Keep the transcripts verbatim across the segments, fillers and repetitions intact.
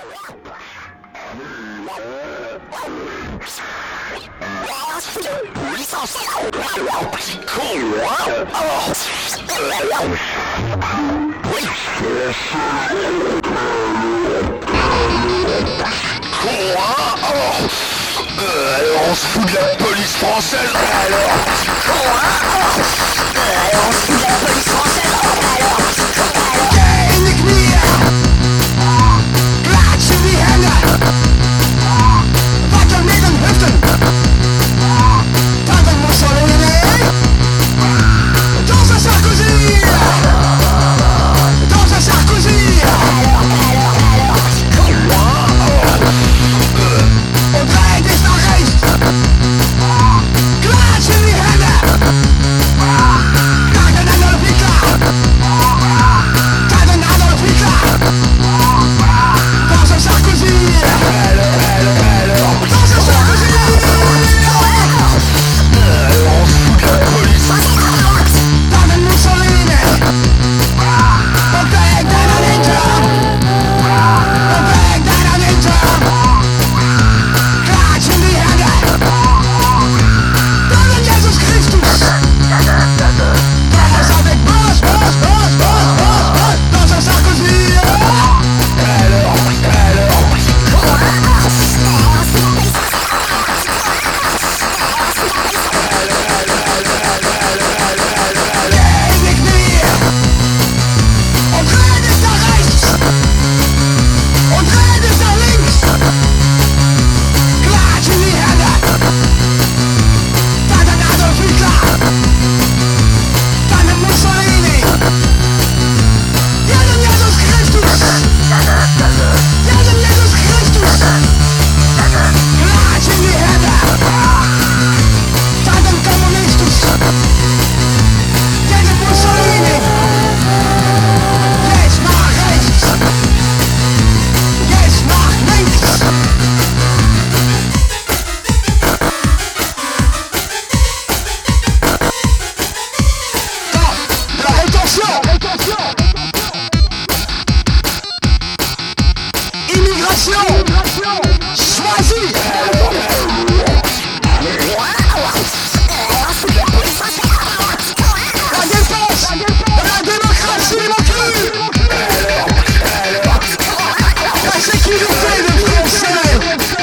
Alors on se fout de la police française. Alors Alors on se fout de la police française. Alors Gehen die Knie, Klatsch in die Hände, Wackel mit den Hüften, Tante Mussolini, Danse Sarkozy, Danse Sarkozy. Alors, alors, alors, und dreht dich nach rechts, Klatsch in die Hände, Tante Adolf Hitler, Tante Adolf Hitler, Danse Sarkozy, alors, alors, alors, Danse Sarkozy. Alors on se fout de la police, Tante Mussolini, und weg deiner Ninja, und weg deiner Ninja, Klatsch in die Hände, Tante Jesus Christus, Danse avec Boss, Boss, Boss, Boss, Boss, Boss, Danse Sarkozy. Alors, alors, Gehen die Knie und dreh dich nach rechts und dreh dich nach links. Klatsch in die Hände. Tante Adolf Hitler, Tante Mussolini, jeden Jesus Christus, jeden Jesus Christus. Klatsch in die Hände. Tante Kommunistus, jeden Mussolini. Jetzt nach rechts, jetzt nach links. La rétention, immigration, choisie. La défense, la démocratie, mon cul. La sécurité des Français.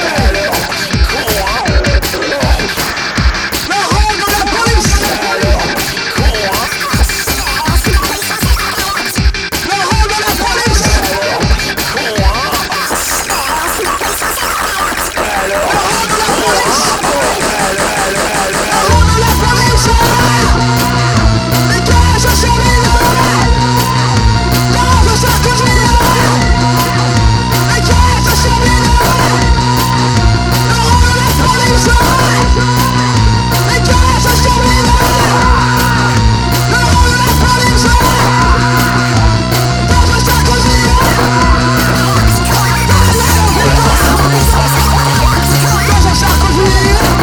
Le rôle de la police. Le rôle de la police. Le rôle de la police. Le rôle de la police. Les cages sur les Danse Sarkozy. Les cages sur les Le rôle de la police. Les cages sur les Le rôle de la police. Danse Sarkozy. Danse Sarkozy.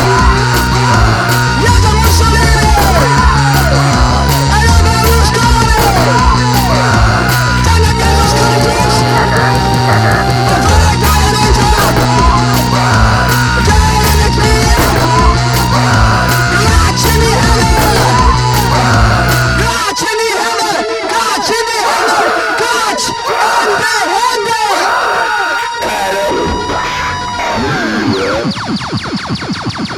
Jeden Mussolini. Jeden Berlusconi. Tante Jesus Christus. Und weg deine Ninja. Gehen in die Knie. Klatsch in die Hände. Klatsch in die Hände. Klatsch in die Hände. Klatsch in die Hände.